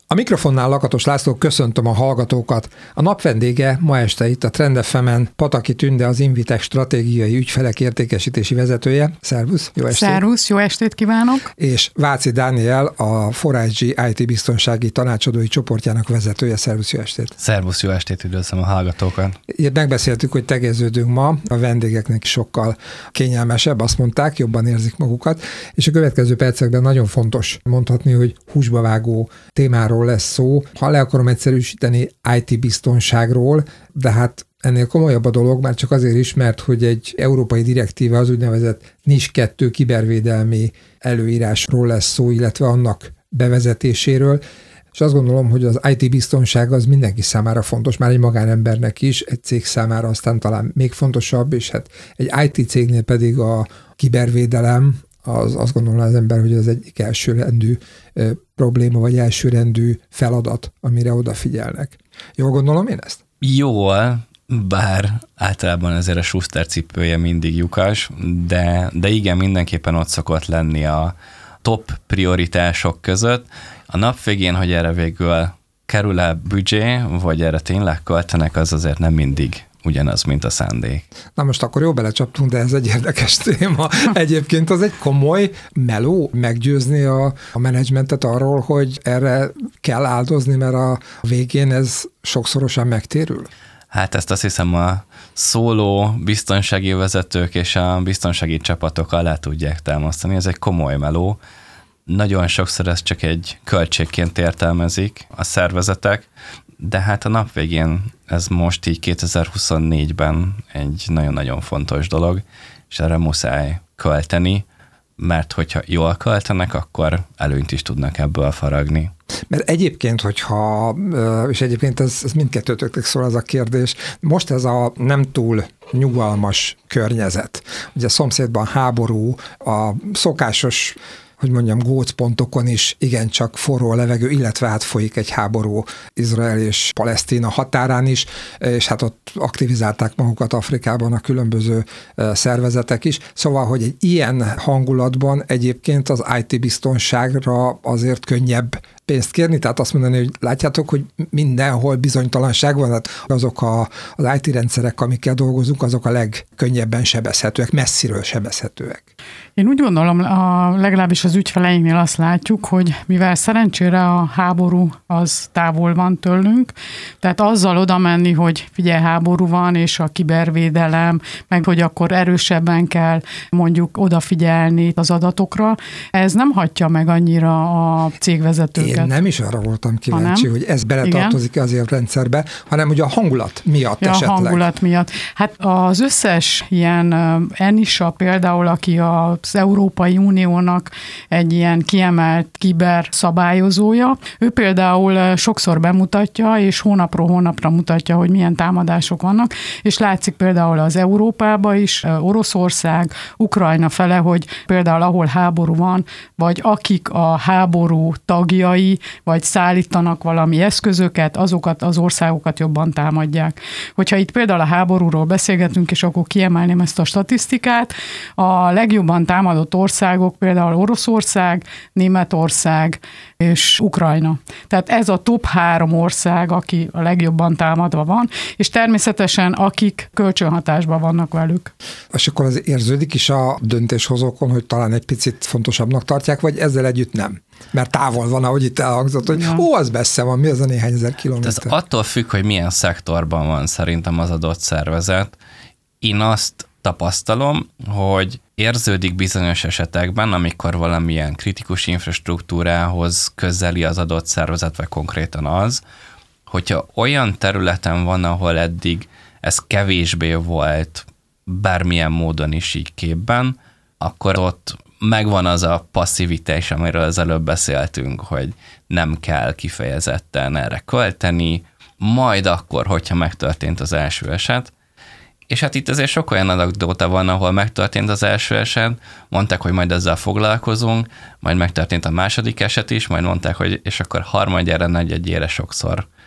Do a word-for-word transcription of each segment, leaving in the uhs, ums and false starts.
A mikrofonnál Lakatos László, köszöntöm a hallgatókat. A nap vendége ma este itt a Trend ef emen Pataki Tünde, az Invitec stratégiai ügyfelek értékesítési vezetője. Szervusz, jó estét! Szervusz, jó estét kívánok! És Váci Dániel, a four I G I T biztonsági tanácsadói csoportjának vezetője. Szervusz, jó estét! Szervusz, jó estét, üdvözlöm a hallgatókat! Itt megbeszéltük, hogy tegeződünk ma, a vendégeknek sokkal kényelmesebb, azt mondták, jobban érzik magukat, és a következő percekben nagyon fontos mondhatni, hogy húsba vágó témáról lesz szó. Ha le akarom egyszerűsíteni, I T biztonságról, de hát ennél komolyabb a dolog, már csak azért is, mert hogy egy európai direktíva, az úgynevezett N I S kettő kibervédelmi előírásról lesz szó, illetve annak bevezetéséről, és azt gondolom, hogy az I T biztonság az mindenki számára fontos, már egy magánembernek is, egy cég számára aztán talán még fontosabb, és hát egy I T cégnél pedig a kibervédelem, az azt gondolom az ember, hogy az egyik elsőrendű e, probléma, vagy elsőrendű feladat, amire odafigyelnek. Jól gondolom én ezt? Jól, bár általában azért a Schuster cipője mindig lyukas, de, de igen, mindenképpen ott szokott lenni a top prioritások között. A nap végén, hogy erre végül kerül-e büdzsé, vagy erre tényleg költenek, az azért nem mindig ugyanaz, mint a szándék. Na most akkor jó belecsaptunk, de ez egy érdekes téma. Egyébként az egy komoly meló meggyőzni a, a menedzsmentet arról, hogy erre kell áldozni, mert a végén ez sokszorosan megtérül? Hát ezt azt hiszem a szóló biztonsági vezetők és a biztonsági csapatok alá tudják támasztani. Ez egy komoly meló. Nagyon sokszor ez csak egy költségként értelmezik a szervezetek, de hát a nap végén ez most így kétezer-huszonnégyben egy nagyon-nagyon fontos dolog, és erre muszáj költeni, mert hogyha jól költenek, akkor előnyt is tudnak ebből faragni. Mert egyébként, hogyha, és egyébként ez, ez mindkettőtöknek szól az a kérdés, most ez a nem túl nyugalmas környezet, ugye a szomszédban háború, a szokásos, hogy mondjam, gócpontokon is igencsak forró a levegő, illetve hát folyik egy háború Izrael és Palesztina határán is, és hát ott aktivizálták magukat Afrikában a különböző szervezetek is. Szóval, hogy egy ilyen hangulatban egyébként az I T biztonságra azért könnyebb pénzt kérni, tehát azt mondani, hogy látjátok, hogy mindenhol bizonytalanság van, hát azok a, az I T rendszerek, amikkel dolgozunk, azok a legkönnyebben sebezhetőek, messziről sebezhetőek. Én úgy gondolom, a, legalábbis az ügyfeleinknél azt látjuk, hogy mivel szerencsére a háború az távol van tőlünk, tehát azzal oda menni, hogy figyelj, háború van, és a kibervédelem, meg hogy akkor erősebben kell mondjuk odafigyelni az adatokra, ez nem hagyja meg annyira a cégvezetőket. Én nem is arra voltam kíváncsi, hogy ez beletartozik azért a rendszerbe, hanem ugye a hangulat miatt ja, esetleg. A hangulat miatt. Hát az összes ilyen ENISA például, aki az Európai Uniónak egy ilyen kiemelt kiber szabályozója, ő például sokszor bemutatja, és hónapról hónapra mutatja, hogy milyen támadások vannak, és látszik például az Európában is, Oroszország, Ukrajna fele, hogy például ahol háború van, vagy akik a háború tagjai, vagy szállítanak valami eszközöket, azokat az országokat jobban támadják. Hogyha itt például a háborúról beszélgetünk, és akkor kiemelném ezt a statisztikát, a legjobban támadott országok például Oroszország, Németország és Ukrajna. Tehát ez a top három ország, aki a legjobban támadva van, és természetesen akik kölcsönhatásban vannak velük. És akkor az érződik is a döntéshozókon, hogy talán egy picit fontosabbnak tartják, vagy ezzel együtt nem? Mert távol van, ahogy itt elhangzott, hogy ja. ó, az messze van, mi az a néhány ezer kilométer? Ez attól függ, hogy milyen szektorban van szerintem az adott szervezet. Én azt tapasztalom, hogy érződik bizonyos esetekben, amikor valamilyen kritikus infrastruktúrához közeli az adott szervezet, vagy konkrétan az, hogyha olyan területen van, ahol eddig ez kevésbé volt bármilyen módon is így képben, akkor ott megvan az a passzivitás, amiről az előbb beszéltünk, hogy nem kell kifejezetten erre költeni, majd akkor, hogyha megtörtént az első eset. És hát itt azért sok olyan anekdóta van, ahol megtörtént az első eset, mondták, hogy majd ezzel foglalkozunk, majd megtörtént a második eset is, majd mondták, hogy és akkor harmadjára, negyedjére sokszor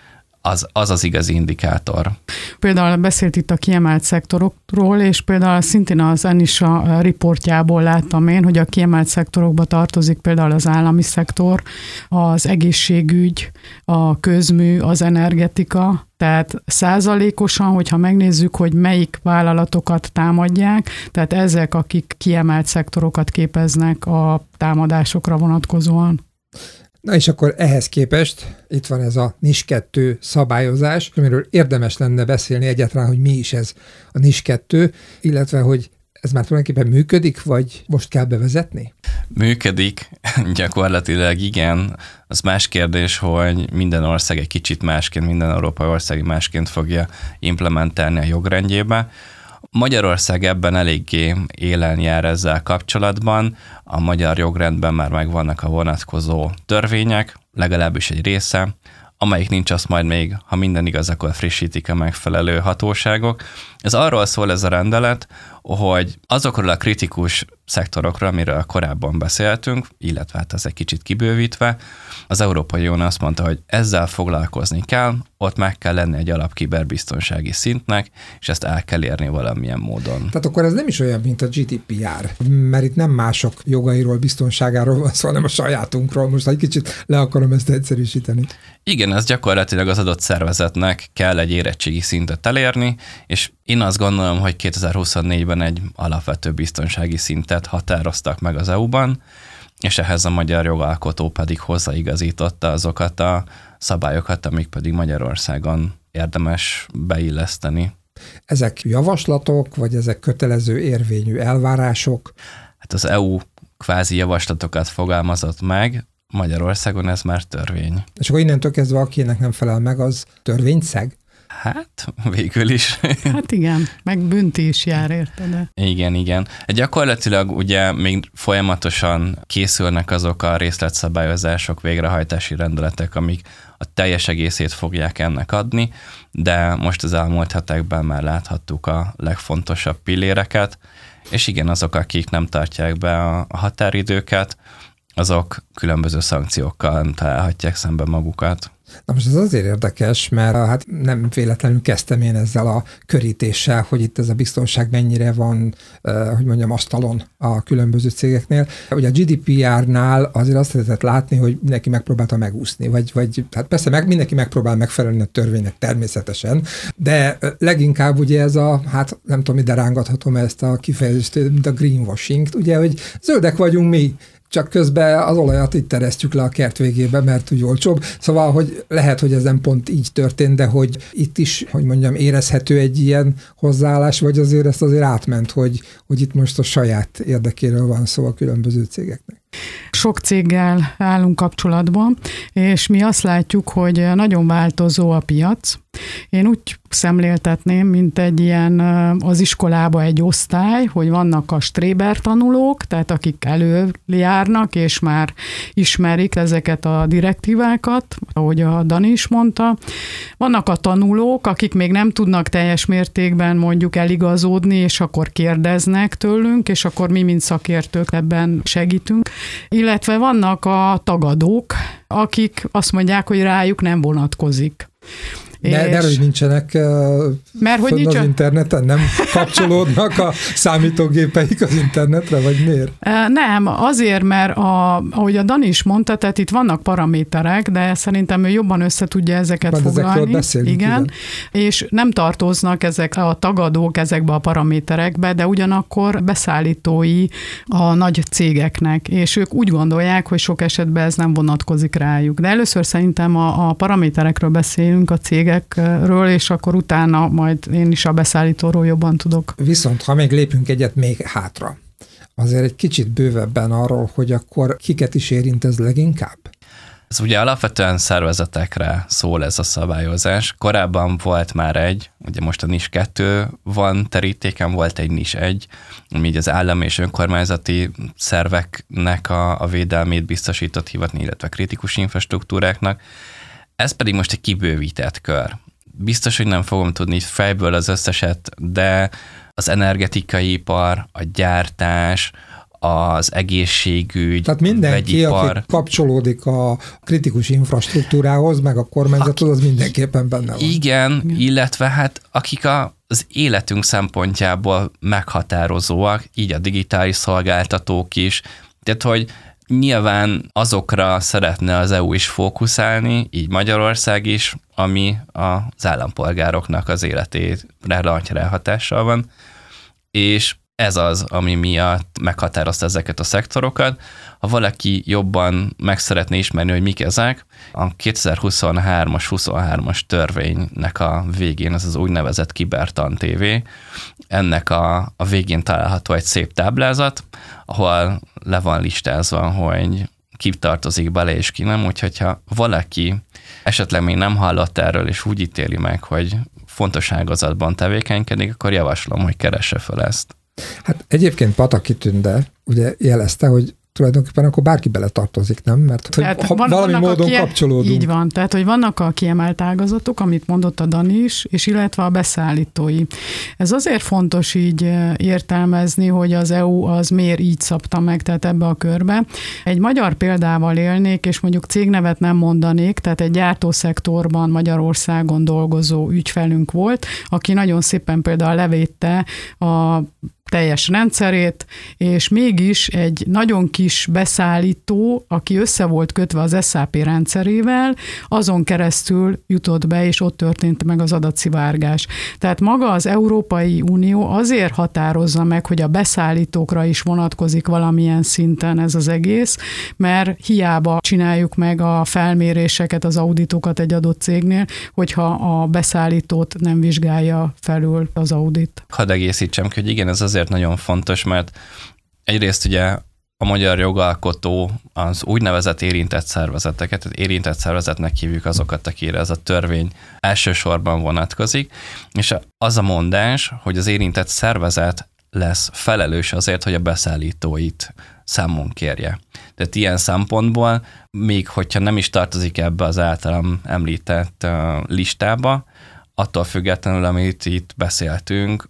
az az, az igazi indikátor. Például beszélt itt a kiemelt szektorokról, és például szintén az ENISA riportjából láttam én, hogy a kiemelt szektorokba tartozik például az állami szektor, az egészségügy, a közmű, az energetika, tehát százalékosan, hogyha megnézzük, hogy melyik vállalatokat támadják, tehát ezek, akik kiemelt szektorokat képeznek a támadásokra vonatkozóan. Na és akkor ehhez képest itt van ez a NIS kettő szabályozás, amiről érdemes lenne beszélni egyáltalán, hogy mi is ez a NIS kettő, illetve hogy ez már tulajdonképpen működik, vagy most kell bevezetni? Működik, gyakorlatilag igen. Az más kérdés, hogy minden ország egy kicsit másként, minden európai ország másként fogja implementálni a jogrendjébe. Magyarország ebben eléggé élen jár ezzel kapcsolatban. A magyar jogrendben már megvannak a vonatkozó törvények, legalábbis egy része, amelyik nincs, azt majd még, ha minden igaz, akkor frissítik a megfelelő hatóságok. Ez arról szól ez a rendelet, hogy azokról a kritikus szektorokról, amiről korábban beszéltünk, illetve hát ez egy kicsit kibővítve, az Európai Unió azt mondta, hogy ezzel foglalkozni kell, ott meg kell lenni egy alapkiberbiztonsági szintnek, és ezt el kell érni valamilyen módon. Tehát akkor ez nem is olyan, mint a G D P R, mert itt nem mások jogairól, biztonságáról van szó, hanem a sajátunkról. Most egy kicsit le akarom ezt egyszerűsíteni. Igen, ez gyakorlatilag az adott szervezetnek kell egy érettségi szintet elérni, és én azt gondolom, hogy kétezer-huszonnégyben egy alapvető biztonsági szintet határoztak meg az é u-ban, és ehhez a magyar jogalkotó pedig hozzáigazította azokat a szabályokat, amik pedig Magyarországon érdemes beilleszteni. Ezek javaslatok, vagy ezek kötelező érvényű elvárások? Hát az é u kvázi javaslatokat fogalmazott meg, Magyarországon ez már törvény. És akkor innentől kezdve, akinek nem felel meg, az törvényszeg? Hát, végül is. Hát igen, meg bünti is jár érte, de... Igen, igen. Gyakorlatilag ugye még folyamatosan készülnek azok a részletszabályozások, végrehajtási rendeletek, amik a teljes egészét fogják ennek adni, de most az elmúlt hetekben már láthattuk a legfontosabb pilléreket, és igen, azok, akik nem tartják be a határidőket, azok különböző szankciókkal találhatják szembe magukat. Na most ez azért érdekes, mert hát nem véletlenül kezdtem én ezzel a körítéssel, hogy itt ez a biztonság mennyire van, hogy mondjam, asztalon a különböző cégeknél. Ugye a G D P R-nál azért azt lehetett látni, hogy mindenki megpróbálta megúszni, vagy, vagy hát persze meg, mindenki megpróbál megfelelni a törvénynek természetesen, de leginkább ugye ez a, hát nem tudom, ide rángathatom ezt a kifejezést, mint a greenwashing, ugye, hogy zöldek vagyunk mi, csak közben az olajat itt teresztjük le a kert végébe, mert úgy olcsóbb. Szóval, hogy lehet, hogy ez nem pont így történt, de hogy itt is, hogy mondjam, érezhető egy ilyen hozzáállás, vagy azért ezt azért átment, hogy, hogy itt most a saját érdekéről van szó a különböző cégeknek. Sok céggel állunk kapcsolatban, és mi azt látjuk, hogy nagyon változó a piac. Én úgy szemléltetném, mint egy ilyen az iskolába egy osztály, hogy vannak a stréber tanulók, tehát akik előjárnak, és már ismerik ezeket a direktívákat, ahogy a Dani is mondta. Vannak a tanulók, akik még nem tudnak teljes mértékben mondjuk eligazodni, és akkor kérdeznek tőlünk, és akkor mi, mint szakértők ebben segítünk. Illetve vannak a tagadók, akik azt mondják, hogy rájuk nem vonatkozik. De, de hogy nincsenek mert hogy nincs az interneten, nem kapcsolódnak a számítógépeik az internetre, vagy miért? Nem, azért, mert a, ahogy a Dani is mondta, tehát itt vannak paraméterek, de szerintem ő jobban össze tudja ezeket Majd foglalni. Igen, igen, és nem tartoznak ezek a tagadók ezekbe a paraméterekbe, de ugyanakkor beszállítói a nagy cégeknek, és ők úgy gondolják, hogy sok esetben ez nem vonatkozik rájuk. De először szerintem a, a paraméterekről beszélünk, a cégek ről, és akkor utána majd én is a beszállítóról jobban tudok. Viszont, ha még lépünk egyet még hátra, azért egy kicsit bővebben arról, hogy akkor kiket is érint ez leginkább? Ez ugye alapvetően szervezetekre szól ez a szabályozás. Korábban volt már egy, ugye most a NIS kettő van terítéken, volt egy NIS egy, ami így az állami és önkormányzati szerveknek a, a védelmét biztosított hivatni, illetve kritikus infrastruktúráknak. Ez pedig most egy kibővített kör. Biztos, hogy nem fogom tudni fejből az összeset, de az energetikai ipar, a gyártás, az egészségügy, tehát mindenki, vegyipar. aki kapcsolódik a kritikus infrastruktúrához, meg a kormányzathoz, az mindenképpen benne van. Igen, igen. Illetve hát akik a, az életünk szempontjából meghatározóak, így a digitális szolgáltatók is. Tehát, hogy nyilván azokra szeretne az é u is fókuszálni, így Magyarország is, ami az állampolgároknak az életére nagy ráhatással van, és ez az, ami miatt meghatározta ezeket a szektorokat. Ha valaki jobban meg szeretné ismerni, hogy mik ezek, a kétezer-huszonhármas huszonhármas törvénynek a végén, ez az úgynevezett Kibertan té vé, ennek a, a végén található egy szép táblázat, ahol le van listázva, hogy ki tartozik bele és ki nem, úgyhogy ha valaki esetleg még nem hallott erről, és úgy ítéli meg, hogy fontos ágazatban tevékenykedik, akkor javaslom, hogy keresse fel ezt. Hát egyébként Pataki Tünde ugye jelezte, hogy tulajdonképpen akkor bárki beletartozik, nem? Mert hogy ha van, valami módon kie... kapcsolódunk. Így van, tehát hogy vannak a kiemelt ágazatok, amit mondott a Dani is, és illetve a beszállítói. Ez azért fontos így értelmezni, hogy az é u az miért így szabta meg, tehát ebbe a körbe. Egy magyar példával élnék, és mondjuk cégnevet nem mondanék, tehát egy gyártószektorban Magyarországon dolgozó ügyfelünk volt, aki nagyon szépen például levédte a teljes rendszerét, és mégis egy nagyon kis beszállító, aki össze volt kötve az es á pé rendszerével, azon keresztül jutott be, és ott történt meg az adatszivárgás. Tehát maga az Európai Unió azért határozza meg, hogy a beszállítókra is vonatkozik valamilyen szinten ez az egész, mert hiába csináljuk meg a felméréseket, az auditokat egy adott cégnél, hogyha a beszállítót nem vizsgálja felül az audit. Hadd egészítsem ki, hogy igen, ez azért nagyon fontos, mert egyrészt ugye a magyar jogalkotó az úgynevezett érintett szervezeteket, érintett szervezetnek hívjuk azokat, akire ez a törvény elsősorban vonatkozik, és az a mondás, hogy az érintett szervezet lesz felelős azért, hogy a beszállítóit számon kérje. Tehát ilyen szempontból, még hogyha nem is tartozik ebbe az általam említett listába, attól függetlenül, amit itt beszéltünk,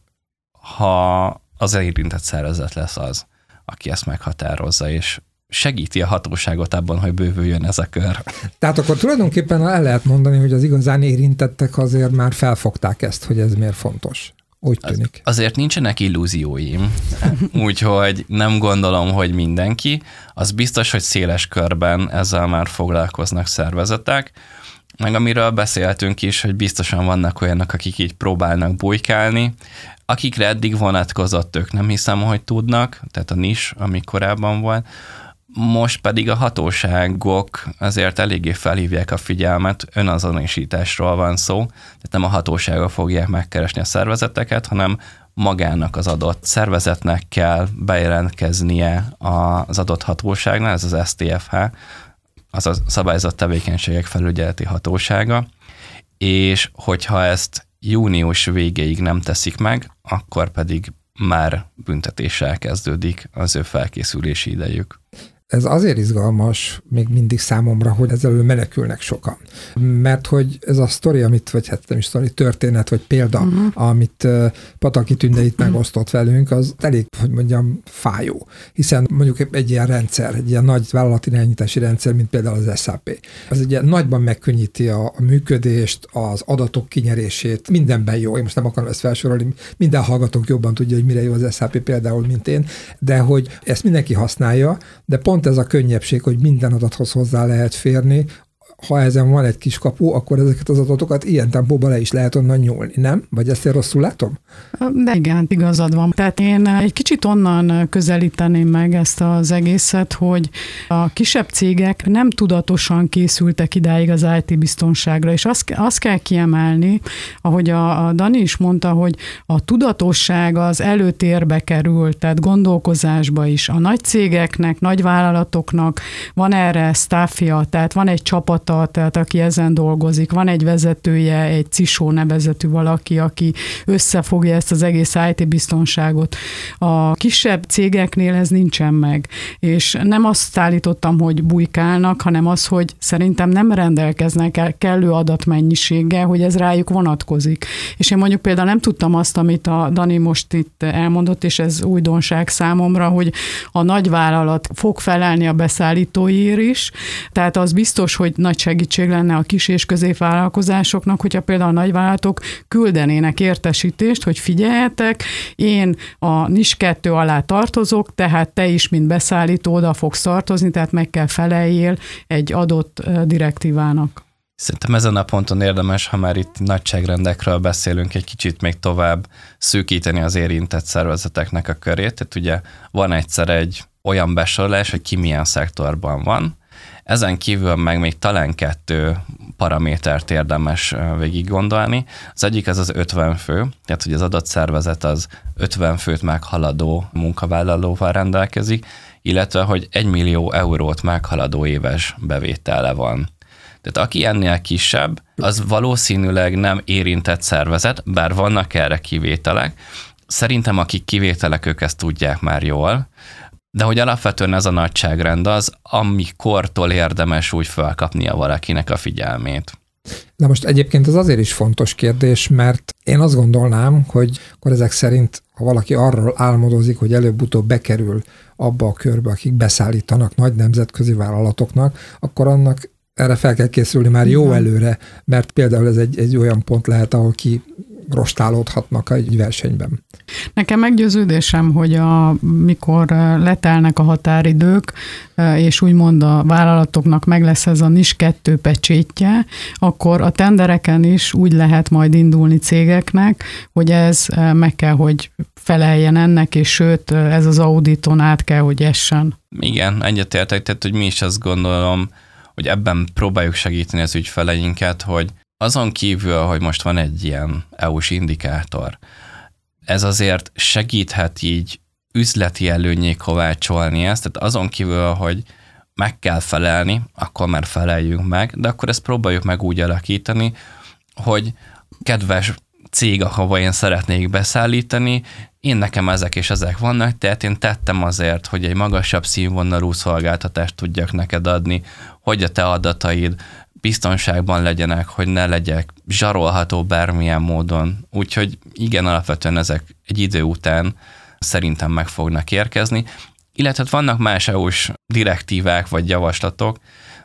ha az érintett szervezet lesz az, aki ezt meghatározza, és segíti a hatóságot abban, hogy bővüljön ez a kör. Tehát akkor tulajdonképpen el lehet mondani, hogy az igazán érintettek azért már felfogták ezt, hogy ez miért fontos. Úgy tűnik. Az, azért nincsenek illúzióim, úgyhogy nem gondolom, hogy mindenki. Az biztos, hogy széles körben ezzel már foglalkoznak szervezetek, meg amiről beszéltünk is, hogy biztosan vannak olyanok, akik így próbálnak bujkálni, akikre eddig vonatkozott, ők nem hiszem, hogy tudnak, tehát a nis, ami korábban volt. Most pedig a hatóságok azért eléggé felhívják a figyelmet, önazonosításról van szó, tehát nem a hatóságok fogják megkeresni a szervezeteket, hanem magának az adott szervezetnek kell bejelentkeznie az adott hatóságnál, ez az es té ef há, az a szabályozott tevékenységek felügyeleti hatósága, és hogyha ezt június végéig nem teszik meg, akkor pedig már büntetéssel kezdődik az ő felkészülési idejük. Ez azért izgalmas még mindig számomra, hogy ezzel menekülnek sokan. Mert hogy ez a sztori, amit, vagy hát nem is sztori, történet, vagy példa, uh-huh. amit Pataki Tünde itt megosztott velünk, az elég, hogy mondjam, fájó. Hiszen mondjuk egy ilyen rendszer, egy ilyen nagy vállalatirányítási rendszer, mint például az es á pé. Ez ugye nagyban megkönnyíti a, a működést, az adatok kinyerését, mindenben jó. Én most nem akarom ezt felsorolni, minden hallgatónk jobban tudja, hogy mire jó az es á pé például, mint én, de hogy ezt mindenki használja, de pont ez a könnyebbség, hogy minden adathoz hozzá lehet férni, ha ezen van egy kis kapu, akkor ezeket az adatokat ilyen tempóban le is lehet onnan nyúlni, nem? Vagy ezt én rosszul látom? De igen, igazad van. Tehát én egy kicsit onnan közelíteném meg ezt az egészet, hogy a kisebb cégek nem tudatosan készültek idáig az í té-biztonságra, és azt, azt kell kiemelni, ahogy a, a Dani is mondta, hogy a tudatosság az előtérbe kerül, tehát gondolkozásba is. A nagy cégeknek, nagy vállalatoknak van erre staffja, tehát van egy csapata, csapata, tehát aki ezen dolgozik. Van egy vezetője, egy cé i es o nevezetű valaki, aki összefogja ezt az egész i té biztonságot. A kisebb cégeknél ez nincsen meg. És nem azt állítottam, hogy bujkálnak, hanem az, hogy szerintem nem rendelkeznek el kellő adatmennyiséggel, hogy ez rájuk vonatkozik. És én mondjuk például nem tudtam azt, amit a Dani most itt elmondott, és ez újdonság számomra, hogy a nagyvállalat fog felelni a beszállítóiért is, tehát az biztos, hogy nagy segítség lenne a kis és középvállalkozásoknak, hogyha például a nagyvállalatok küldenének értesítést, hogy figyeljetek, én a en i es kettő alá tartozok, tehát te is, mint beszállító oda fogsz tartozni, tehát meg kell feleljél egy adott direktívának. Szerintem ezen a ponton érdemes, ha már itt nagyságrendekről beszélünk, egy kicsit még tovább szűkíteni az érintett szervezeteknek a körét. Tehát ugye van egyszer egy olyan besorolás, hogy ki milyen szektorban van. Ezen kívül meg még talán kettő paramétert érdemes végig gondolni. Az egyik az az ötven fő, tehát hogy az adott szervezet az ötven főt meghaladó munkavállalóval rendelkezik, illetve hogy egy millió eurót meghaladó éves bevétele van. Tehát aki ennél kisebb, az valószínűleg nem érintett szervezet, bár vannak erre kivételek. Szerintem akik kivételek, ők ezt tudják már jól, de hogy alapvetően ez a nagyságrend az, amikortól érdemes úgy felkapnia valakinek a figyelmét. Na most egyébként ez azért is fontos kérdés, mert én azt gondolnám, hogy akkor ezek szerint, ha valaki arról álmodozik, hogy előbb-utóbb bekerül abba a körbe, akik beszállítanak nagy nemzetközi vállalatoknak, akkor annak erre fel kell készülni már jó Igen. előre, mert például ez egy, egy olyan pont lehet, ahol ki rostálódhatnak egy versenyben. Nekem meggyőződésem, hogy a, mikor letelnek a határidők, és úgymond a vállalatoknak meg lesz ez a en i es kettő pecsétje, akkor a tendereken is úgy lehet majd indulni cégeknek, hogy ez meg kell, hogy feleljen ennek, és sőt, ez az auditon át kell, hogy essen. Igen, egyetértek, tehát hogy mi is azt gondolom, hogy ebben próbáljuk segíteni az ügyfeleinket, hogy azon kívül, hogy most van egy ilyen é u-s indikátor, ez azért segíthet így üzleti előnyé kovácsolni ezt, tehát azon kívül, hogy meg kell felelni, akkor már feleljünk meg, de akkor ezt próbáljuk meg úgy alakítani, hogy kedves cég, ahova én szeretnék beszállítani, én nekem ezek és ezek vannak, tehát én tettem azért, hogy egy magasabb színvonalú szolgáltatást tudjak neked adni, hogy a te adataid biztonságban legyenek, hogy ne legyek zsarolható bármilyen módon. Úgyhogy igen, alapvetően ezek egy idő után szerintem meg fognak érkezni. Illetve vannak más é u-s direktívák vagy javaslatok,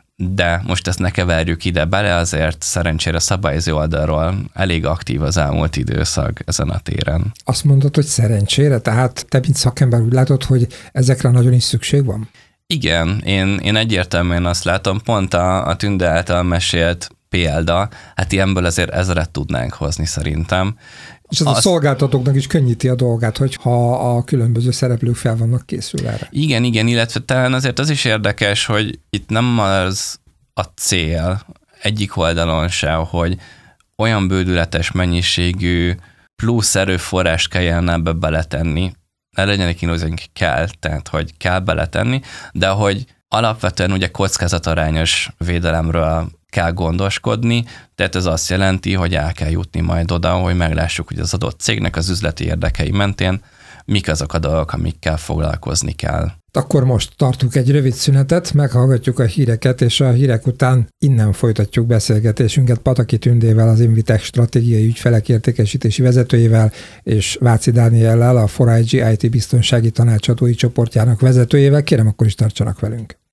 de most ezt ne keverjük ide bele, azért szerencsére szabályozó oldalról elég aktív az elmúlt időszak ezen a téren. Azt mondod, hogy szerencsére? Tehát te, mint szakember úgy látod, hogy ezekre nagyon is szükség van? Igen, én, én egyértelműen azt látom, pont a, a Tünde által mesélt példa, hát ilyenből azért ezret tudnánk hozni szerintem. És ez azt... a szolgáltatóknak is könnyíti a dolgát, hogyha a különböző szereplők fel vannak készül erre. Igen, igen, illetve talán azért az is érdekes, hogy itt nem az a cél egyik oldalon se, hogy olyan bődületes mennyiségű plusz erőforrást kelljen ebbe beletenni, ne legyenek inúzunk, kell, tehát hogy kell beletenni, de hogy alapvetően ugye kockázatarányos védelemről kell gondoskodni, tehát ez azt jelenti, hogy el kell jutni majd oda, hogy meglássuk, hogy az adott cégnek az üzleti érdekei mentén mik azok a dolgok, amikkel foglalkozni kell. Akkor most tartunk egy rövid szünetet, meghallgatjuk a híreket, és a hírek után innen folytatjuk beszélgetésünket Pataki Tündével, az Invitech stratégiai ügyfelek értékesítési vezetőjével, és Váci Dániellel, a four i gé i té biztonsági tanácsadói csoportjának vezetőjével. Kérem, akkor is tartsanak velünk.